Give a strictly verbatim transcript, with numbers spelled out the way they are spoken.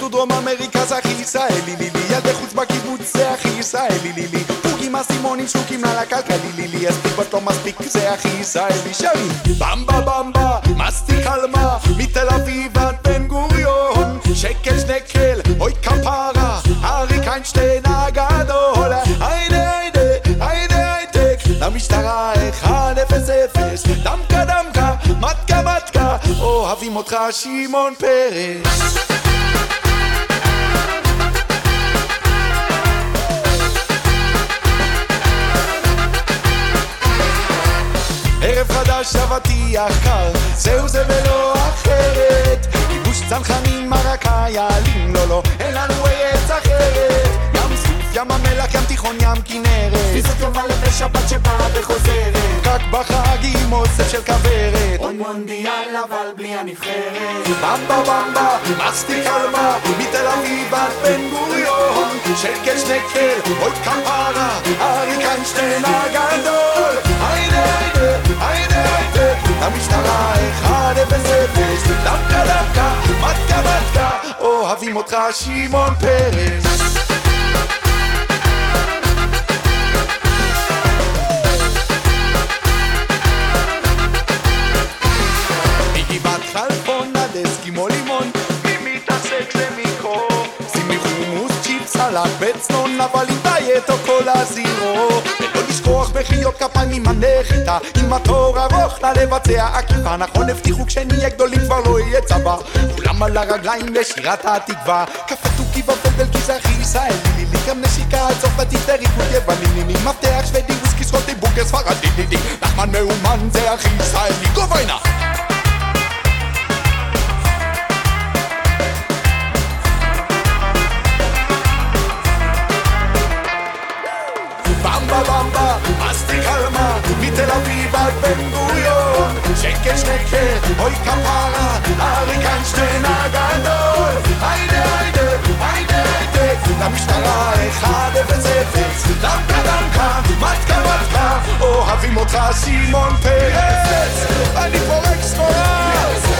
הודו דרום אמריקה זה הכי ישראלי לילי, ילדי חוץ בקיבוץ זה הכי ישראלי לילי, פוגים אסימונים שרוקים לה לקלקלי לילי, הספיק בת לא מספיק זה הכי ישראלי שרים במבה במבה, מסטיק אלמה, מתל אביב עד בן גוריון, שקל שנקל, אוי כפרה, אריק איינשטיין הגדול, היידה היידה, היידה הייטק, למשטרה אחד אפס אפס, דמקה דמקה, מתקה מתקה, אוהבים אותך שמעון פרס. ערב חדש אבטיח קר, זהו זה ולא אחרת, כיבוש צנחנים מרקה יעלים, לא לא, אין לנו ארץ אחרת, ים סוף, ים המלח, ים תיכון, ים כנרת, תפיסות יובל ושבת שבאה וחוזרת, רק בחג עם אוסף של כברת, עוד מונדיאל אבל בלי הנבחרת, במבה במבה, מסטיק אלמה, מתל אביב עד בן גוריון, שקל שנקל, אוי כפרה, אריק איינשטיין הגדול, היידה היידה, היידה היידה, המשטרה אחד אפס אפס, דמקה דמקה, מתקה מתקה, אוהבים אותך שמעון פרס. מגבעת חלפון עד אסקימו לימון, מי מתעסק למיקרו, שימי חומוס צ'יפ סלט בצנון, אבל עם דיאט או כל הזירו, ולא לשכוח בחיות כפיים עם הנחיתה, עם התור ארוך לבצע עקיפה, נכון הבטיחו כשנהיה גדולים כבר לא יהיה צבא, כולם על הרגליים לשירת התקווה, קפה תוכי ופלדל גזרחי ישראלי לילי, גם נשיקה על צרפתית וריקוד יווני, מפתח שוודי וויסקי סקוטי בוקר ספרדי לילי, נחמן מאומן זה הכי ישראלי, גוביינה במבה במבה, מסטיק אלמה, מתל אביב עד בן גוריון, שקל שנקל, אוי כפרה, אריק איינשטיין הגדול, היידה היידה, היידה היידה, למשטרה אחד אפס אפס, דמקה דמקה, מתקה מתקה, אוהבים אותך שמעון פרס, אני פורק סחורה